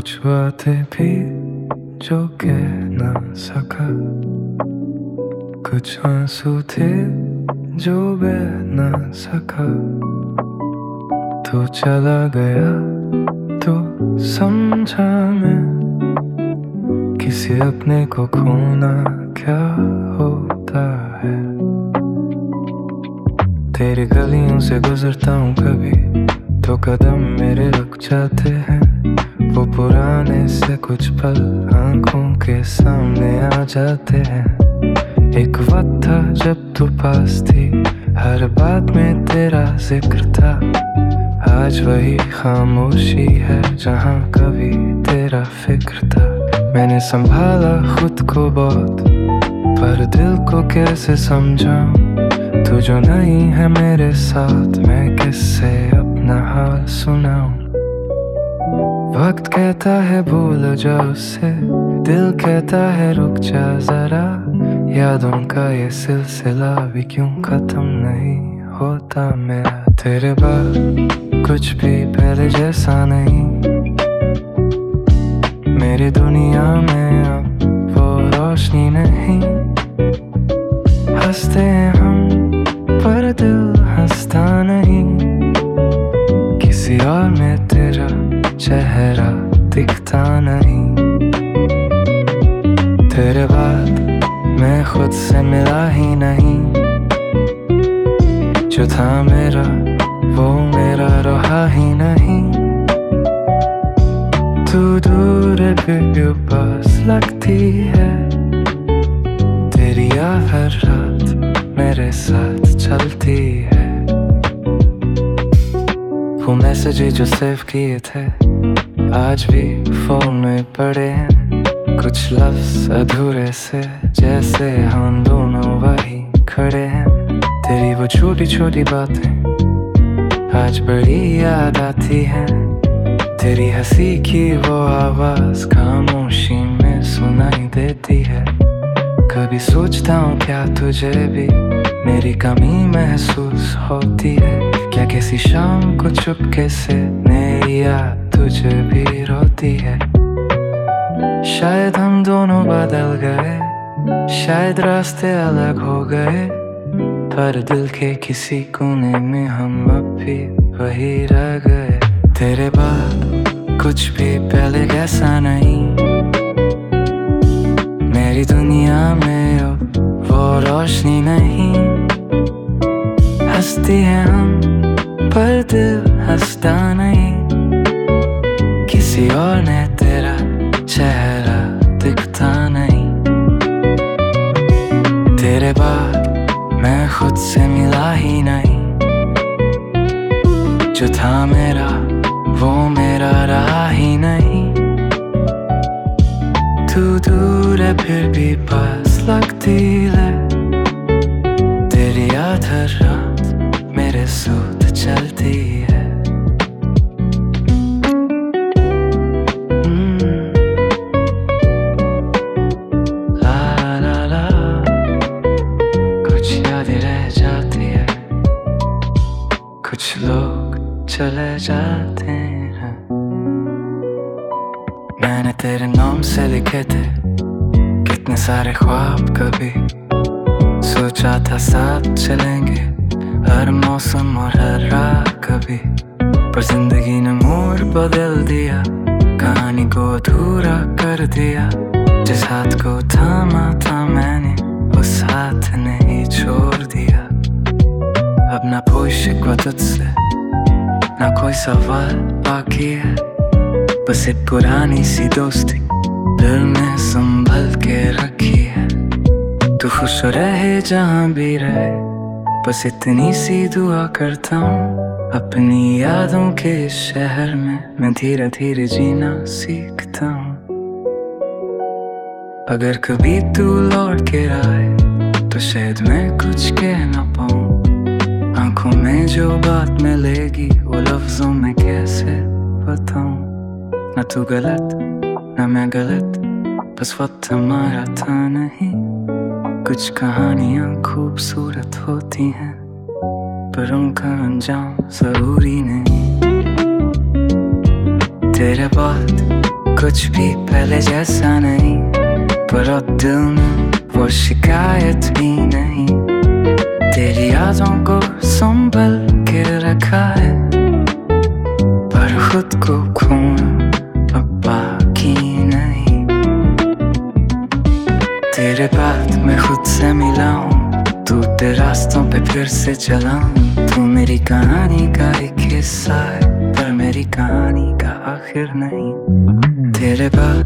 कुछ बातें भी जो कह ना सका, कुछ आंसू थे जो बह ना सका। तो चला गया तो समझा मैं, किसी अपने को खोना क्या होता है। तेरी गलियों से गुजरता हूँ कभी तो कदम मेरे रुक जाते हैं। वो पुराने से कुछ पल आंखों के सामने आ जाते हैं। एक वक्त था जब तू पास थी, हर बात में तेरा जिक्र था। आज वही खामोशी है जहाँ कभी तेरा फिक्र था। मैंने संभाला खुद को बहुत, पर दिल को कैसे समझाऊं। तू जो नहीं है मेरे साथ, मैं किससे अपना हाल सुनाऊं। वक्त कहता है भूल जा उससे, दिल कहता है रुक जा जरा। यादों का ये सिलसिला भी क्यों खत्म नहीं होता मेरा। तेरे बाद कुछ भी पहले जैसा नहीं, मेरी दुनिया में अब वो रोशनी नहीं। हंसते हैं हम पर दिल हंसता नहीं, किसी और में तेरा चेहरा दिखता नहीं। तेरे बाद मैं खुद से मिला ही नहीं, जो था मेरा वो मेरा रहा ही नहीं। तू दूर फिर भी पास लगती है, तेरी याद हर रात मेरे साथ चलती है। वो मैसेज जो सेव किए थे आज भी फोन में पड़े हैं। कुछ लफ्ज अधूरे से जैसे हम दोनों वही खड़े हैं। तेरी वो छोटी छोटी बातें आज बड़ी याद आती हैं। तेरी हंसी की वो आवाज खामोशी में सुनाई देती है। कभी सोचता हूँ क्या तुझे भी मेरी कमी महसूस होती है। क्या किसी शाम को चुपके से मेरी याद तुझे भी रोती है। शायद हम दोनों बदल गए, शायद रास्ते अलग हो गए, पर दिल के किसी कोने में हम अब भी वही रह गए। तेरे बाद कुछ भी पहले जैसा नहीं, मेरी दुनिया में अब वो रोशनी नहीं। हंसते हैं हम पर दिल हंसता नहीं, किसी और ने तेरा चेहरा दिखता नहीं। तेरे बाद मैं खुद से मिला ही नहीं, जो था मेरा वो मेरा रहा ही नहीं। तू दूर है फिर भी पास लगती है, तेरी याद हर रात मेरे साथ चलती है। ला ला ला, कुछ यादें रह जाती है, कुछ लोग चले जाते हैं। मैंने तेरे नाम से लिखे थे कितने सारे ख्वाब, कभी सोचा था साथ चलेंगे हर मौसम और हर रात कभी। पर जिंदगी ने मोड़ बदल दिया, कहानी को अधूरा कर दिया। जिस हाथ को थामा था मैंने, उस हाथ ने ही छोड़ दिया। अब ना कोई शिकवा तुझसे, ना कोई सवाल बाकी है, बस एक पुरानी सी दोस्ती दिल में संभल के रखी है। तू खुश रहे जहाँ भी रहे, बस इतनी सी दुआ करता हूँ। अपनी यादों के इस शहर में मैं धीरे धीरे जीना सीखता हूँ। अगर कभी तू लौट के आए तो शायद मैं कुछ कह ना पाऊँ। आंखों में जो बात मिलेगी वो लफ्जों में कैसे बताऊँ। ना तू गलत ना मैं गलत, बस वक्त हमारा था नहीं। कुछ कहानियाँ खूबसूरत होती हैं, पर उनका अंजाम जरूरी नहीं। तेरे बाद कुछ भी पहले जैसा नहीं, पर अब दिल में वो शिकायत भी नहीं। तेरी यादों को संभल के रखा है, पर खुद को खोना अब बाकी नहीं। तेरे बाद मैं खुद से मिला हूँ, तू तेरे रास्तों पे फिर से चला हूँ। तू मेरी कहानी का एक हिस्सा है, पर मेरी कहानी का आखिर नहीं। तेरे बाद